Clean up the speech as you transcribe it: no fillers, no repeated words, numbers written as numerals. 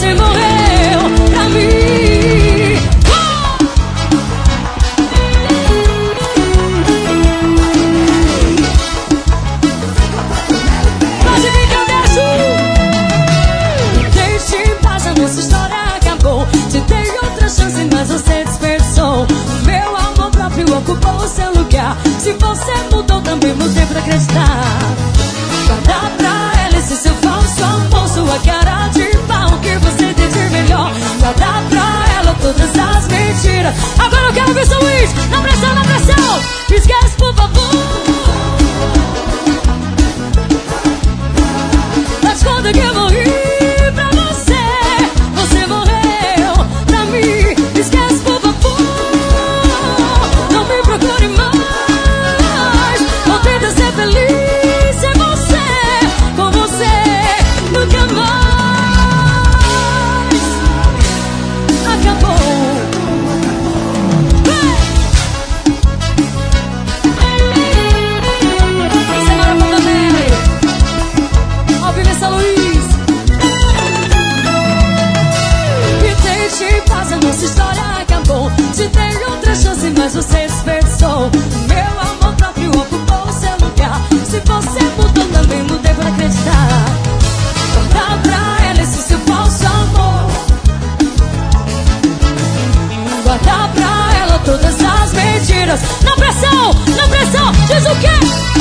você morreu pra mim. Pode vir que eu deixo. Deixe em paz, a nossa história acabou. Te dei outra chance, mas você desperdiçou. Meu amor próprio ocupou o seu lugar. Se você mudou, também mudei pra acreditar. Guarda pra ela esse seu falso amor, sua cara de pau que você tem de melhor. Guarda pra ela todas as mentiras. Agora eu quero ver São Luís, na pressão, na pressão. Esquece, por favor. Faz conta que eu morri pra você. Você morreu pra mim. Esquece, por favor. Não me procure mais. Não tenta ser feliz sem você. Com você nunca mais. Acabou. Semana Fontanelli, ao vivo em São Luís. E deixe em paz, a nossa história acabou. Te dei outra chance, mas você desperdiçou. Meu amor próprio ocupou o seu lugar. Se você mudou, também mudei pra acreditar. Guarda pra ela esse seu falso amor. Guarda pra ela todas as mentiras. Na pressão, diz o quê?